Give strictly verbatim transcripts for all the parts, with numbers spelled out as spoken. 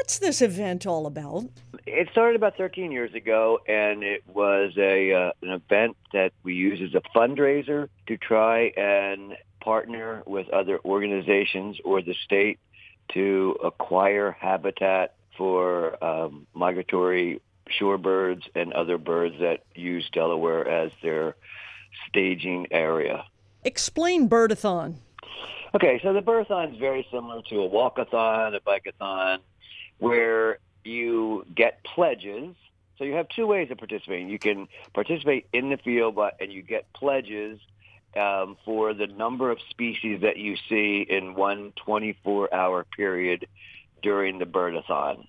what's this event all about? It started about thirteen years ago, and it was a uh, an event that we use as a fundraiser to try and partner with other organizations or the state to acquire habitat for um, migratory shorebirds and other birds that use Delaware as their staging area. Explain Birdathon. Okay, so the Birdathon is very similar to a walkathon, a bikeathon, where you get pledges. So you have two ways of participating. You can participate in the field, but and you get pledges um, for the number of species that you see in one twenty-four hour period during the Birdathon.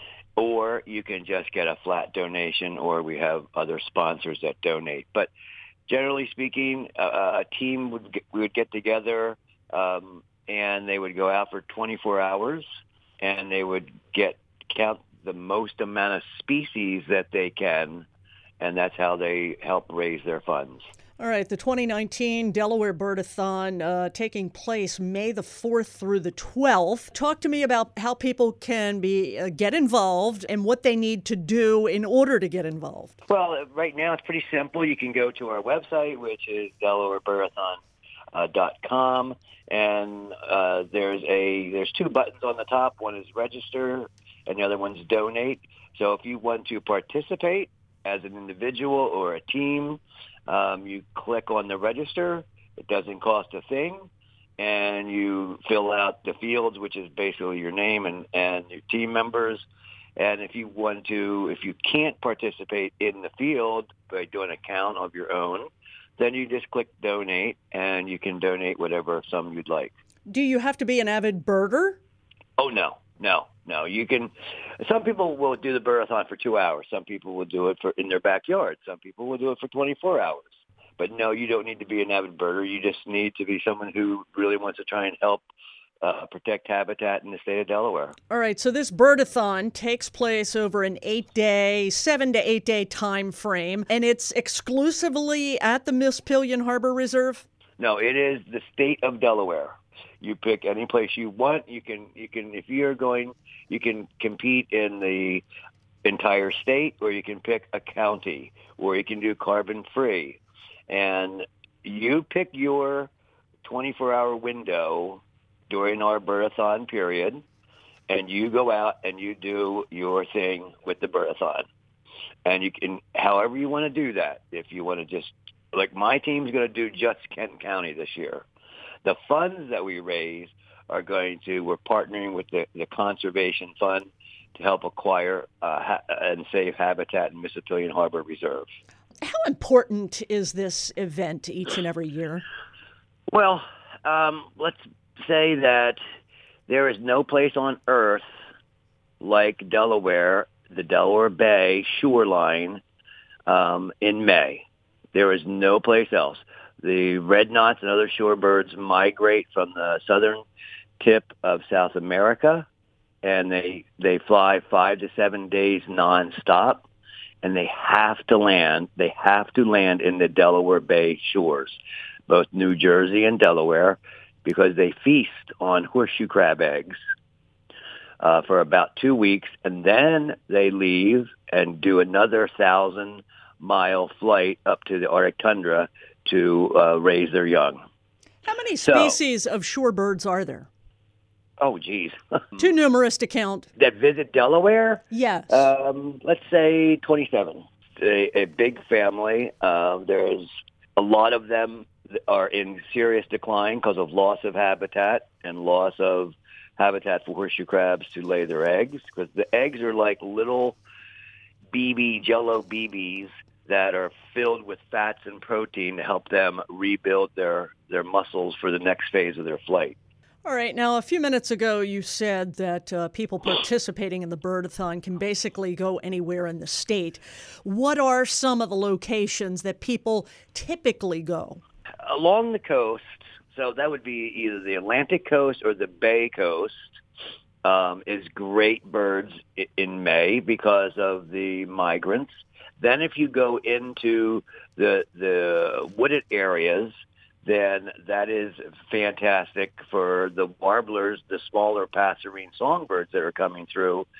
Or you can just get a flat donation, or we have other sponsors that donate. But generally speaking, uh, a team would get, we would get together, um, and they would go out for twenty-four hours, and they would get count the most amount of species that they can, and that's how they help raise their funds. All right, the twenty nineteen Delaware Birdathon uh, taking place May the fourth through the twelfth. Talk to me about how people can be uh, get involved and what they need to do in order to get involved. Well, right now it's pretty simple. You can go to our website, which is delaware birdathon dot com, and uh, there's a there's two buttons on the top. One is register, and the other one's donate. So if you want to participate as an individual or a team, um, you click on the register. It doesn't cost a thing, and you fill out the fields, which is basically your name and, and your team members. And if you want to, if you can't participate in the field by doing a count of your own, then you just click donate, and you can donate whatever sum you'd like. Do you have to be an avid birder? Oh, no, no, no. You can. Some people will do the Birdathon for two hours. Some people will do it for in their backyard. Some people will do it for twenty-four hours. But no, you don't need to be an avid birder. You just need to be someone who really wants to try and help uh, protect habitat in the state of Delaware. All right, so this Birdathon takes place over an eight-day, seven to eight-day time frame, and it's exclusively at the Mispillion Harbor Reserve? No, it is the state of Delaware. You pick any place you want. You can, you can, if you're going, you can compete in the entire state, or you can pick a county, or you can do carbon free. And you pick your twenty-four hour window during our Birdathon period, and you go out and you do your thing with the Birdathon. And you can, however you want to do that. If you want to just, like my team's going to do just Kent County this year. The funds that we raise are going to, we're partnering with the, the Conservation Fund to help acquire uh, ha- and save habitat in Mispillion Harbor Reserve. How important is this event each and every year? Well, um, let's say that there is no place on earth like Delaware, the Delaware Bay shoreline, um, in May. There is no place else. The red knots and other shorebirds migrate from the southern tip of South America, and they they fly five to seven days nonstop, and they have to land. They have to land in the Delaware Bay shores, both New Jersey and Delaware, because they feast on horseshoe crab eggs uh, for about two weeks, and then they leave and do another thousand mile flight up to the Arctic tundra to uh, raise their young. How many So- species of shorebirds are there? Oh, geez. Too numerous to count. That visit Delaware? Yes. Um, let's say twenty-seven. A, a big family. Um, there's a lot of them that are in serious decline because of loss of habitat and loss of habitat for horseshoe crabs to lay their eggs, because the eggs are like little B B, Jello B Bs that are filled with fats and protein to help them rebuild their, their muscles for the next phase of their flight. All right. Now, a few minutes ago, you said that uh, people participating in the Birdathon can basically go anywhere in the state. What are some of the locations that people typically go? Along the coast, so that would be either the Atlantic coast or the Bay coast, um, is great birds i- in May because of the migrants. Then if you go into the the wooded areas, then that is fantastic for the warblers, the smaller passerine songbirds that are coming through.